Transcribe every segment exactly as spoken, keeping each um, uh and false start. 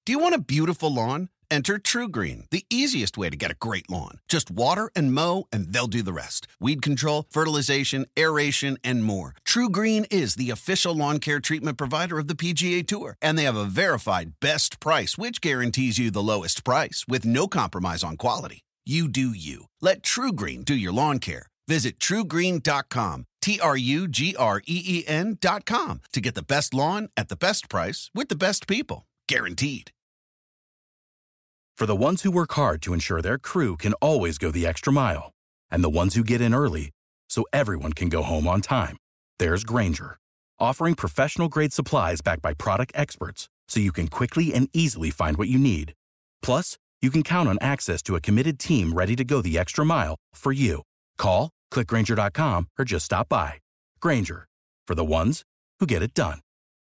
Do you want a beautiful lawn? Enter TruGreen, the easiest way to get a great lawn. Just water and mow, and they'll do the rest. Weed control, fertilization, aeration, and more. TruGreen is the official lawn care treatment provider of the P G A Tour, and they have a verified best price, which guarantees you the lowest price with no compromise on quality. You do you. Let TruGreen do your lawn care. Visit True Green dot com, T R U G R E E N dot com, to get the best lawn at the best price with the best people. Guaranteed. For the ones who work hard to ensure their crew can always go the extra mile, and the ones who get in early so everyone can go home on time, there's Grainger, offering professional-grade supplies backed by product experts so you can quickly and easily find what you need. Plus, you can count on access to a committed team ready to go the extra mile for you. Call, click Grainger dot com, or just stop by. Grainger, for the ones who get it done.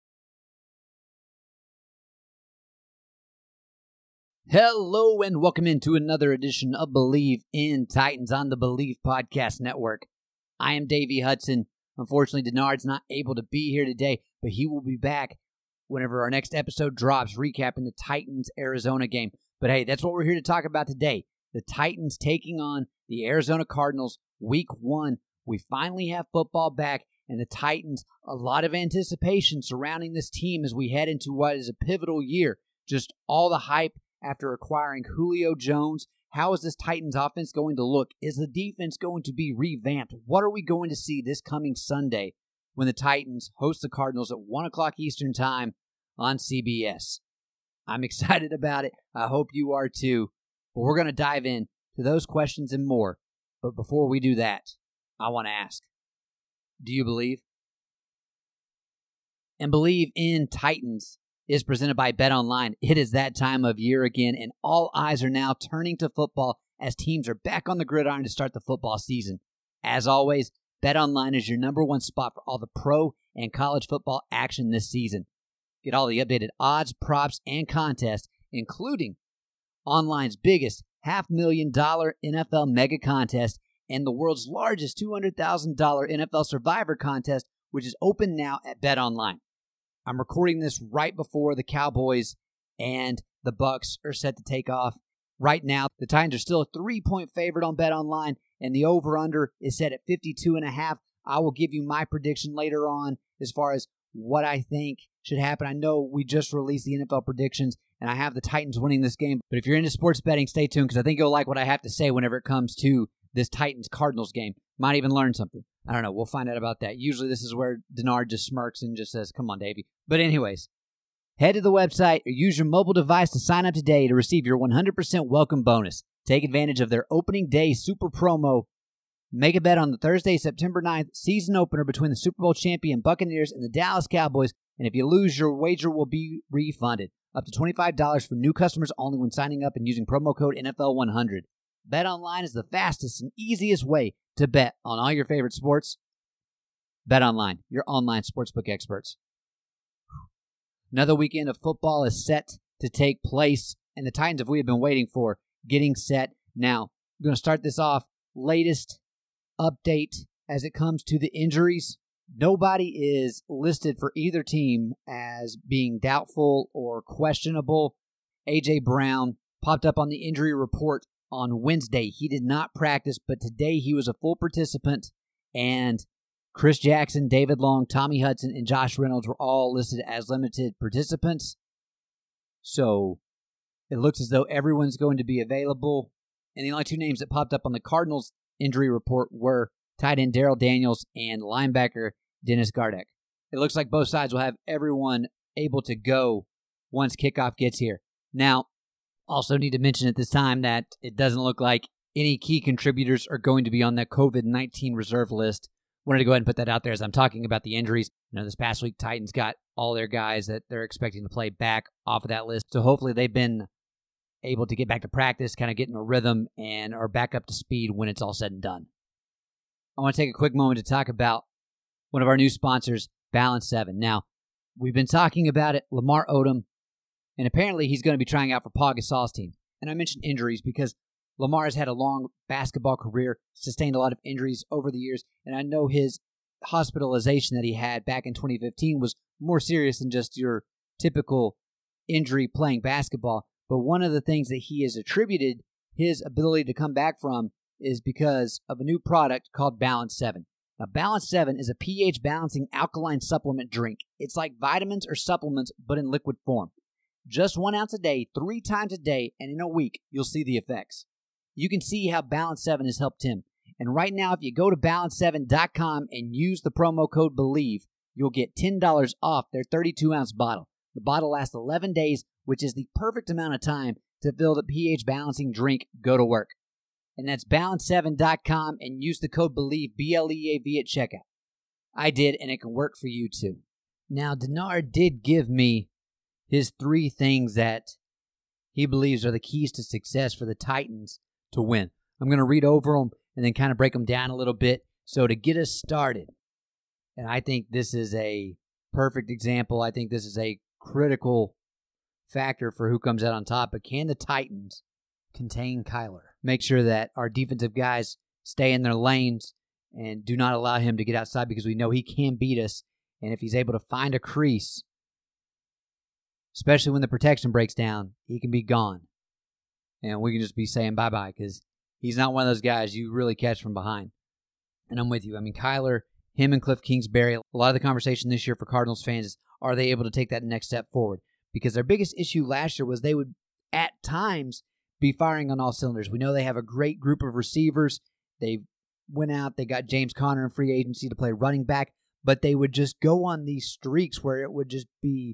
Hello and welcome into another edition of Believe in Titans on the Believe Podcast Network. I am Davey Hudson. Unfortunately, Denard's not able to be here today, but he will be back whenever our next episode drops, recapping the Titans-Arizona game. But hey, that's what we're here to talk about today. The Titans taking on the Arizona Cardinals, week one. We finally have football back, and the Titans, a lot of anticipation surrounding this team as we head into what is a pivotal year. Just all the hype after acquiring Julio Jones. How is this Titans offense going to look? Is the defense going to be revamped? What are we going to see this coming Sunday when the Titans host the Cardinals at one o'clock Eastern Time on C B S? I'm excited about it. I hope you are too. But we're going to dive in to those questions and more. But before we do that, I want to ask, do you believe? And Believe in Titans is presented by BetOnline. It is that time of year again, and all eyes are now turning to football as teams are back on the gridiron to start the football season. As always, BetOnline is your number one spot for all the pro and college football action this season. Get all the updated odds, props, and contests, including online's biggest half million dollar N F L mega contest and the world's largest two hundred thousand dollars N F L Survivor contest, which is open now at BetOnline. I'm recording this right before the Cowboys and the Bucks are set to take off. Right now, the Titans are still a three-point favorite on BetOnline, and the over-under is set at fifty-two and a half. I will give you my prediction later on as far as what I think should happen. I know we just released the N F L predictions, and I have the Titans winning this game. But if you're into sports betting, stay tuned, because I think you'll like what I have to say whenever it comes to this Titans-Cardinals game. Might even learn something. I don't know. We'll find out about that. Usually this is where Denard just smirks and just says, come on, Davey. But anyways, head to the website or use your mobile device to sign up today to receive your one hundred percent welcome bonus. Take advantage of their opening day super promo. Make a bet on the Thursday, September ninth season opener between the Super Bowl champion Buccaneers and the Dallas Cowboys. And if you lose, your wager will be refunded. Up to twenty-five dollars for new customers only when signing up and using promo code N F L one hundred. BetOnline is the fastest and easiest way to bet on all your favorite sports. BetOnline, your online sportsbook experts. Another weekend of football is set to take place, and the Titans, if we have been waiting for, getting set now. I'm going to start this off. Latest update as it comes to the injuries. Nobody is listed for either team as being doubtful or questionable. A J. Brown popped up on the injury report on Wednesday. He did not practice, but today he was a full participant, and Chris Jackson, David Long, Tommy Hudson, and Josh Reynolds were all listed as limited participants. So it looks as though everyone's going to be available, and the only two names that popped up on the Cardinals injury report were tight end Daryl Daniels and linebacker Dennis Gardeck. It looks like both sides will have everyone able to go once kickoff gets here. Now, also need to mention at this time that it doesn't look like any key contributors are going to be on that COVID nineteen reserve list. Wanted to go ahead and put that out there as I'm talking about the injuries. You know, this past week, Titans got all their guys that they're expecting to play back off of that list. So hopefully they've been able to get back to practice, kind of get in a rhythm, and are back up to speed when it's all said and done. I want to take a quick moment to talk about one of our new sponsors, Balance seven. Now, we've been talking about it, Lamar Odom, and apparently he's going to be trying out for Paul Gasol's team. And I mentioned injuries because Lamar has had a long basketball career, sustained a lot of injuries over the years, and I know his hospitalization that he had back in twenty fifteen was more serious than just your typical injury playing basketball, but one of the things that he has attributed his ability to come back from is because of a new product called Balance seven. Now, Balance seven is a pH balancing alkaline supplement drink. It's like vitamins or supplements, but in liquid form. Just one ounce a day, three times a day, and in a week, you'll see the effects. You can see how Balance seven has helped him. And right now, if you go to balance seven dot com and use the promo code BELIEVE, you'll get ten dollars off their thirty-two ounce bottle. The bottle lasts eleven days, which is the perfect amount of time to fill the pH balancing drink go to work. And that's balance seven dot com and use the code BELIEVE, B L E A V, at checkout. I did, and it can work for you too. Now, Denard did give me his three things that he believes are the keys to success for the Titans to win. I'm going to read over them and then kind of break them down a little bit. So to get us started, and I think this is a perfect example, I think this is a critical factor for who comes out on top, but can the Titans contain Kyler? Make sure that our defensive guys stay in their lanes and do not allow him to get outside, because we know he can beat us. And if he's able to find a crease, especially when the protection breaks down, he can be gone. And we can just be saying bye-bye, because he's not one of those guys you really catch from behind. And I'm with you. I mean, Kyler, him and Cliff Kingsbury, a lot of the conversation this year for Cardinals fans is, are they able to take that next step forward? Because their biggest issue last year was they would, at times, be firing on all cylinders. We know they have a great group of receivers. They went out, they got James Conner in free agency to play running back, but they would just go on these streaks where it would just be,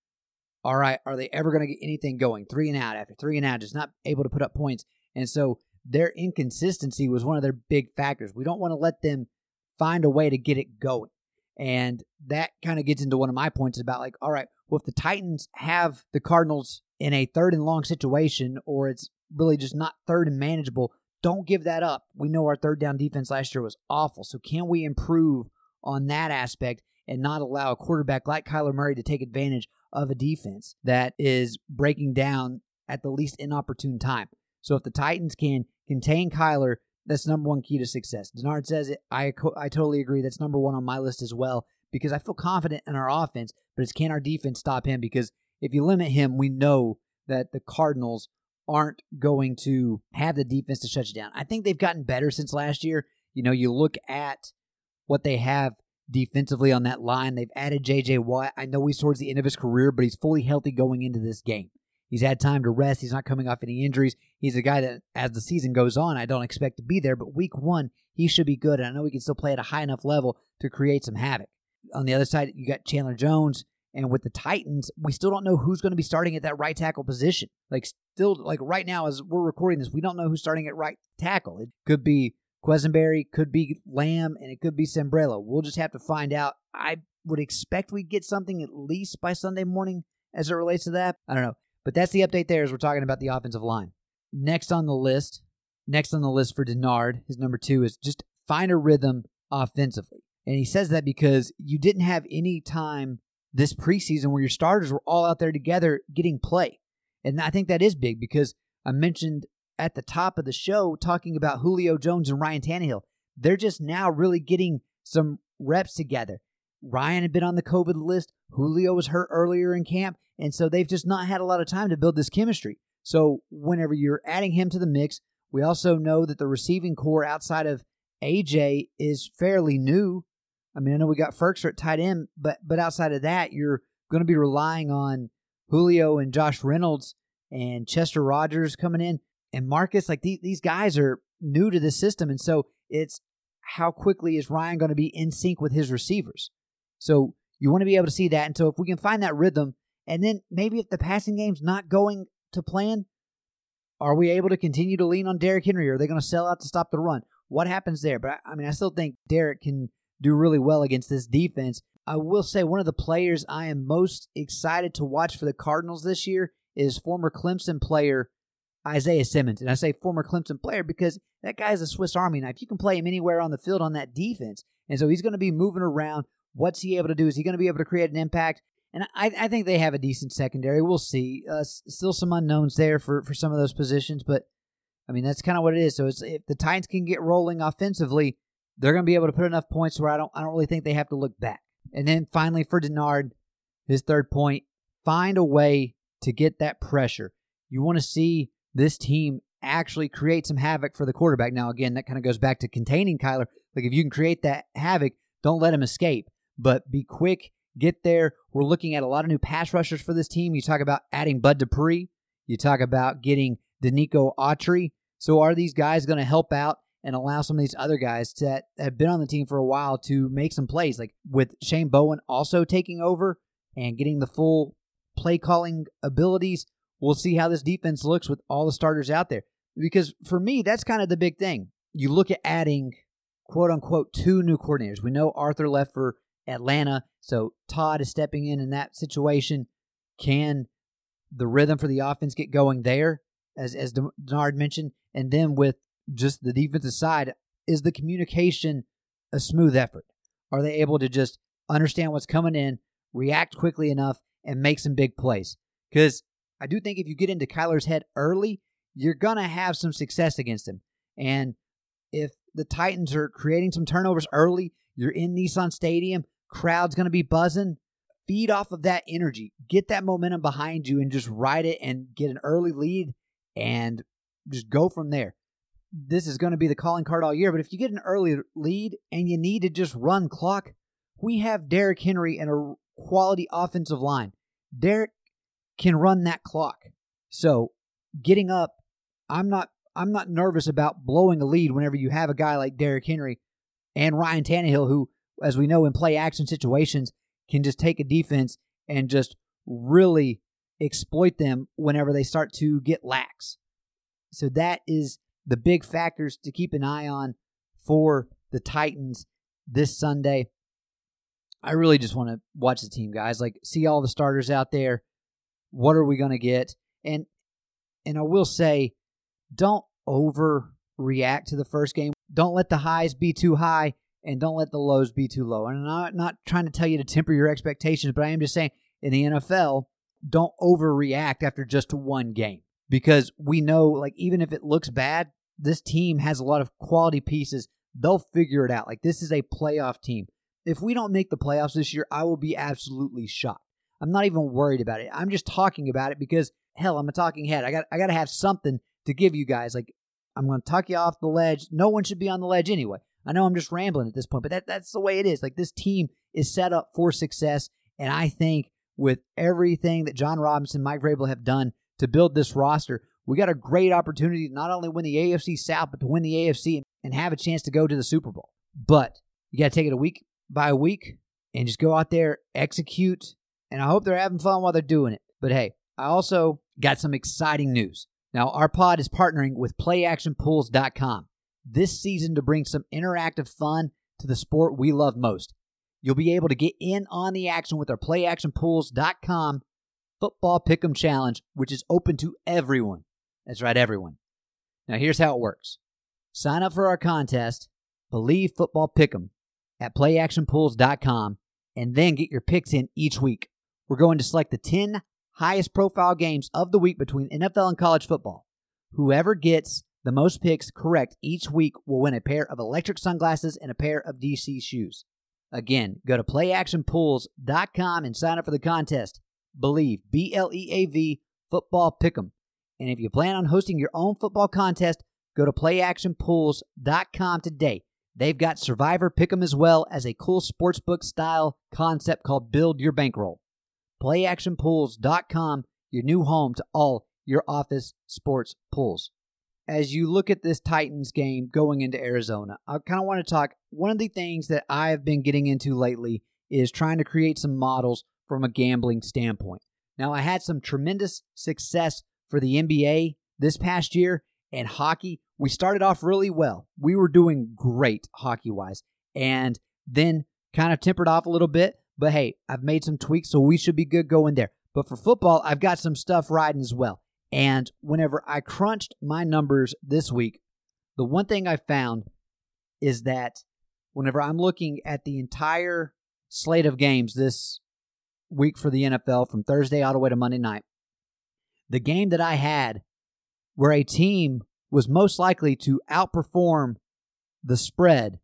all right, are they ever going to get anything going? Three and out after three and out, just not able to put up points. And so their inconsistency was one of their big factors. We don't want to let them find a way to get it going. And that kind of gets into one of my points about, like, all right, well, if the Titans have the Cardinals in a third and long situation, or it's really just not third and manageable, don't give that up. We know our third down defense last year was awful. So can we improve on that aspect and not allow a quarterback like Kyler Murray to take advantage of a defense that is breaking down at the least inopportune time? So if the Titans can contain Kyler, that's number one key to success. Denard says it. I, I totally agree. That's number one on my list as well, because I feel confident in our offense, but it's can our defense stop him? Because if you limit him, we know that the Cardinals aren't going to have the defense to shut you down. I think they've gotten better since last year. You know, you look at what they have defensively on that line. They've added J J Watt. I know he's towards the end of his career, but he's fully healthy going into this game. He's had time to rest. He's not coming off any injuries. He's a guy that, as the season goes on, I don't expect to be there, but week one, he should be good, and I know he can still play at a high enough level to create some havoc. On the other side, you got Chandler Jones, and with the Titans, we still don't know who's going to be starting at that right tackle position. Like, still, like right now, as we're recording this, we don't know who's starting at right tackle. It could be Quesenberry, could be Lamb, and it could be Sambrello. We'll just have to find out. I would expect we'd get something at least by Sunday morning as it relates to that. I don't know. But that's the update there as we're talking about the offensive line. Next on the list, next on the list for Denard, his number two, is just find a rhythm offensively. And he says that because you didn't have any time this preseason where your starters were all out there together getting play. And I think that is big, because I mentioned at the top of the show talking about Julio Jones and Ryan Tannehill. They're just now really getting some reps together. Ryan had been on the COVID list. Julio was hurt earlier in camp. And so they've just not had a lot of time to build this chemistry. So whenever you're adding him to the mix, we also know that the receiving core outside of A J is fairly new. I mean, I know we got Ferkser at tight end, but but outside of that, you're going to be relying on Julio and Josh Reynolds and Chester Rogers coming in. And Marcus, like these, these guys are new to this system. And so it's how quickly is Ryan going to be in sync with his receivers? So you want to be able to see that. And so if we can find that rhythm, and then maybe if the passing game's not going to plan, are we able to continue to lean on Derrick Henry? Or are they going to sell out to stop the run? What happens there? But, I mean, I still think Derrick can do really well against this defense. I will say one of the players I am most excited to watch for the Cardinals this year is former Clemson player Isaiah Simmons. And I say former Clemson player because that guy's a Swiss Army knife. You can play him anywhere on the field on that defense. And so he's going to be moving around. What's he able to do? Is he going to be able to create an impact? And I, I think they have a decent secondary. We'll see. Uh, still some unknowns there for, for some of those positions, but I mean that's kind of what it is. So it's, if the Titans can get rolling offensively, they're going to be able to put enough points where I don't I don't really think they have to look back. And then finally for Denard, his third point: find a way to get that pressure. You want to see this team actually create some havoc for the quarterback. Now, again, that kind of goes back to containing Kyler. Like, if you can create that havoc, don't let him escape. But be quick, get there. We're looking at a lot of new pass rushers for this team. You talk about adding Bud Dupree. You talk about getting Danico Autry. So are these guys going to help out and allow some of these other guys that have been on the team for a while to make some plays? Like with Shane Bowen also taking over and getting the full play calling abilities, we'll see how this defense looks with all the starters out there. Because for me, that's kind of the big thing. You look at adding, quote unquote, two new coordinators. We know Arthur left for Atlanta, so Todd is stepping in in that situation. Can the rhythm for the offense get going there, as as Denard mentioned? And then with just the defensive side, is the communication a smooth effort? Are they able to just understand what's coming in, react quickly enough, and make some big plays? Because I do think if you get into Kyler's head early, you're going to have some success against him. And if the Titans are creating some turnovers early, you're in Nissan Stadium, crowd's going to be buzzing, feed off of that energy. Get that momentum behind you and just ride it and get an early lead and just go from there. This is going to be the calling card all year, but if you get an early lead and you need to just run clock, we have Derrick Henry and a quality offensive line. Derrick can run that clock. So getting up, I'm not I'm not nervous about blowing a lead whenever you have a guy like Derrick Henry and Ryan Tannehill, who, as we know, in play action situations, can just take a defense and just really exploit them whenever they start to get lax. So that is the big factors to keep an eye on for the Titans this Sunday. I really just want to watch the team, guys. Like, see all the starters out there. What are we going to get? And and I will say, don't overreact to the first game. Don't let the highs be too high, and don't let the lows be too low. And I'm not, not trying to tell you to temper your expectations, but I am just saying, in the N F L, don't overreact after just one game. Because we know, like, even if it looks bad, this team has a lot of quality pieces. They'll figure it out. Like, this is a playoff team. If we don't make the playoffs this year, I will be absolutely shocked. I'm not even worried about it. I'm just talking about it because, hell, I'm a talking head. I got I got to have something to give you guys. Like, I'm going to tuck you off the ledge. No one should be on the ledge anyway. I know I'm just rambling at this point, but that that's the way it is. Like, this team is set up for success, and I think with everything that John Robinson, Mike Vrabel have done to build this roster, we got a great opportunity to not only win the A F C South, but to win the A F C and have a chance to go to the Super Bowl. But you got to take it a week by week and just go out there, execute, and I hope they're having fun while they're doing it. But hey, I also got some exciting news. Now, our pod is partnering with play action pools dot com this season to bring some interactive fun to the sport we love most. You'll be able to get in on the action with our play action pools dot com Football Pick'em Challenge, which is open to everyone. That's right, everyone. Now, here's how it works. Sign up for our contest, Believe Football Pick'em, at play action pools dot com, and then get your picks in each week. We're going to select the ten highest profile games of the week between N F L and college football. Whoever gets the most picks correct each week will win a pair of electric sunglasses and a pair of D C shoes. Again, go to play action pools dot com and sign up for the contest. Believe, B L E A V, Football Pick'em. And if you plan on hosting your own football contest, go to play action pools dot com today. They've got Survivor Pick'em as well as a cool sportsbook-style concept called Build Your Bankroll. play action pools dot com, your new home to all your office sports pools. As you look at this Titans game going into Arizona, I kind of want to talk, one of the things that I've been getting into lately is trying to create some models from a gambling standpoint. Now, I had some tremendous success for the N B A this past year, and hockey, we started off really well. We were doing great hockey-wise, and then kind of tempered off a little bit. But hey, I've made some tweaks, so we should be good going there. But for football, I've got some stuff riding as well. And whenever I crunched my numbers this week, the one thing I found is that whenever I'm looking at the entire slate of games this week for the N F L from Thursday all the way to Monday night, the game that I had where a team was most likely to outperform the spread,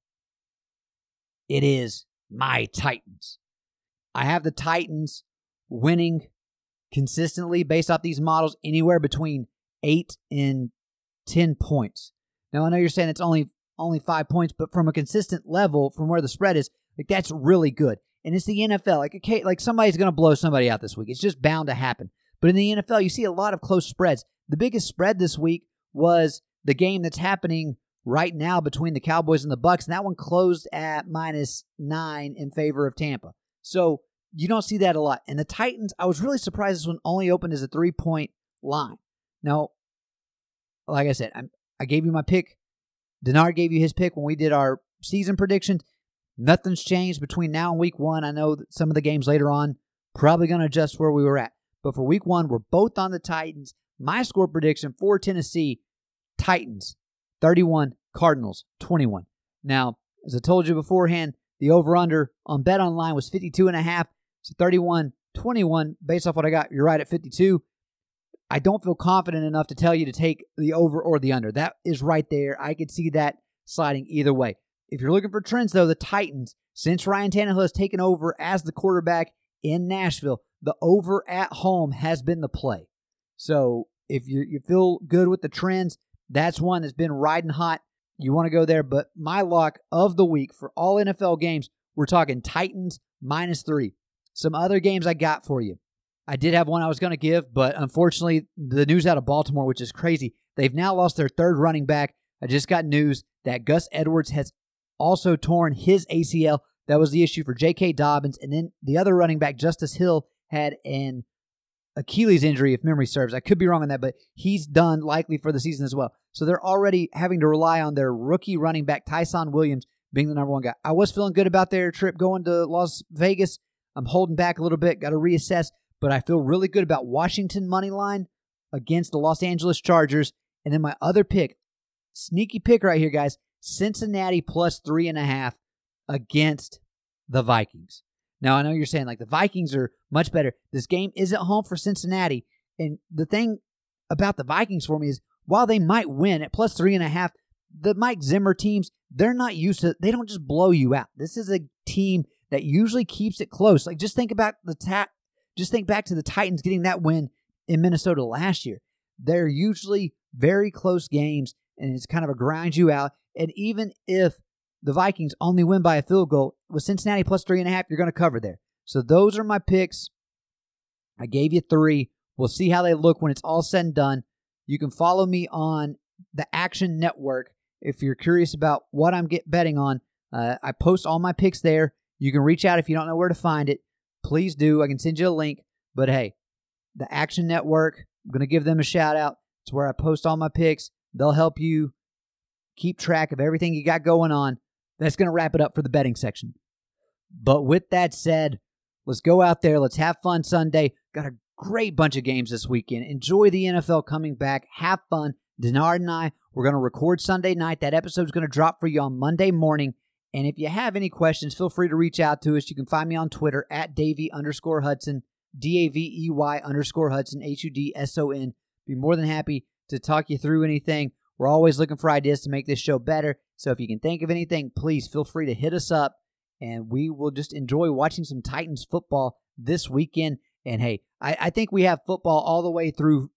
it is my Titans. I have the Titans winning consistently, based off these models, anywhere between eight and ten points. Now, I know you're saying it's only only five points, but from a consistent level, from where the spread is, like that's really good. And it's the N F L. Like, okay, like somebody's going to blow somebody out this week. It's just bound to happen. But in the N F L, you see a lot of close spreads. The biggest spread this week was the game that's happening right now between the Cowboys and the Bucs, and that one closed at minus nine in favor of Tampa. So you don't see that a lot. And the Titans, I was really surprised this one only opened as a three-point line. Now, like I said, I'm, I gave you my pick. Denard gave you his pick when we did our season predictions. Nothing's changed between now and week one. I know that some of the games later on probably going to adjust where we were at. But for week one, we're both on the Titans. My score prediction for Tennessee, Titans, thirty-one, Cardinals, twenty-one. Now, as I told you beforehand, the over-under on BetOnline was fifty-two and a half. So thirty-one, twenty-one, based off what I got, you're right at fifty-two. I don't feel confident enough to tell you to take the over or the under. That is right there. I could see that sliding either way. If you're looking for trends, though, the Titans, since Ryan Tannehill has taken over as the quarterback in Nashville, the over at home has been the play. So if you, you feel good with the trends, that's one that's been riding hot. You want to go there. But my lock of the week for all N F L games, we're talking Titans minus three. Some other games I got for you. I did have one I was going to give, but unfortunately, the news out of Baltimore, which is crazy, they've now lost their third running back. I just got news that Gus Edwards has also torn his A C L. That was the issue for J K. Dobbins. And then the other running back, Justice Hill, had an Achilles injury, if memory serves. I could be wrong on that, but he's done likely for the season as well. So they're already having to rely on their rookie running back, Tyson Williams, being the number one guy. I was feeling good about their trip going to Las Vegas. I'm holding back a little bit, got to reassess, but I feel really good about Washington money line against the Los Angeles Chargers. And then my other pick, sneaky pick right here, guys, Cincinnati plus three and a half against the Vikings. Now, I know you're saying, like, the Vikings are much better. This game is at home for Cincinnati. And the thing about the Vikings for me is, while they might win at plus three and a half, the Mike Zimmer teams, they're not used to, they don't just blow you out. This is a team that usually keeps it close. Like, just think about the ta- just think back to the Titans getting that win in Minnesota last year. They're usually very close games, and it's kind of a grind you out. And even if the Vikings only win by a field goal, with Cincinnati plus three and a half, you're going to cover there. So those are my picks. I gave you three. We'll see how they look when it's all said and done. You can follow me on the Action Network if you're curious about what I'm get betting on. Uh, I post all my picks there. You can reach out if you don't know where to find it. Please do. I can send you a link. But hey, the Action Network, I'm going to give them a shout out. It's where I post all my picks. They'll help you keep track of everything you got going on. That's going to wrap it up for the betting section. But with that said, let's go out there. Let's have fun Sunday. Got a great bunch of games this weekend. Enjoy the N F L coming back. Have fun. Denard and I, we're going to record Sunday night. That episode is going to drop for you on Monday morning. And if you have any questions, feel free to reach out to us. You can find me on Twitter at Davey underscore Hudson, D A V E Y underscore Hudson, H U D S O N. Be more than happy to talk you through anything. We're always looking for ideas to make this show better. So if you can think of anything, please feel free to hit us up. And we will just enjoy watching some Titans football this weekend. And hey, I, I think we have football all the way through,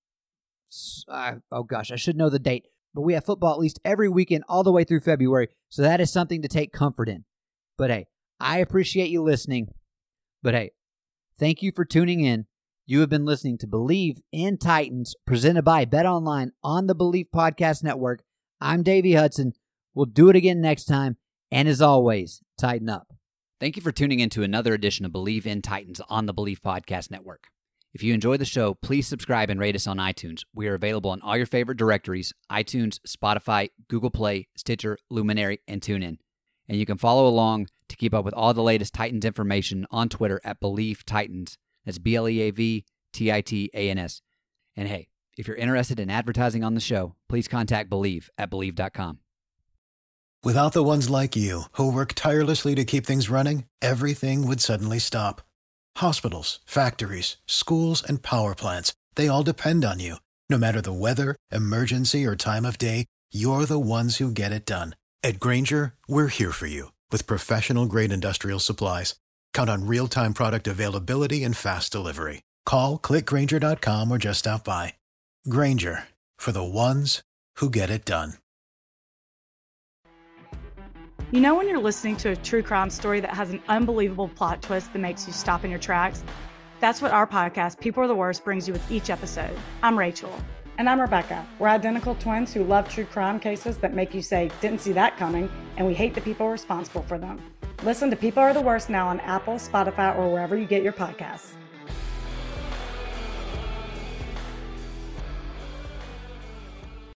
uh, oh gosh, I should know the date. But we have football at least every weekend all the way through February. So that is something to take comfort in. But hey, I appreciate you listening. But hey, thank you for tuning in. You have been listening to Believe in Titans, presented by BetOnline on the Believe Podcast Network. I'm Davey Hudson. We'll do it again next time. And as always, tighten up. Thank you for tuning in to another edition of Believe in Titans on the Believe Podcast Network. If you enjoy the show, please subscribe and rate us on iTunes. We are available on all your favorite directories, iTunes, Spotify, Google Play, Stitcher, Luminary, and TuneIn. And you can follow along to keep up with all the latest Titans information on Twitter at Believe Titans. That's B L E A V T I T A N S. And hey, if you're interested in advertising on the show, please contact Believe at Believe dot com. Without the ones like you, who work tirelessly to keep things running, everything would suddenly stop. Hospitals, factories, schools, and power plants, they all depend on you. No matter the weather, emergency, or time of day, you're the ones who get it done. At Grainger, we're here for you with professional-grade industrial supplies. Count on real-time product availability and fast delivery. Call, click Grainger dot com, or just stop by. Grainger, for the ones who get it done. You know when you're listening to a true crime story that has an unbelievable plot twist that makes you stop in your tracks? That's what our podcast, People Are the Worst, brings you with each episode. I'm Rachel. And I'm Rebecca. We're identical twins who love true crime cases that make you say, didn't see that coming, and we hate the people responsible for them. Listen to People Are the Worst now on Apple, Spotify, or wherever you get your podcasts.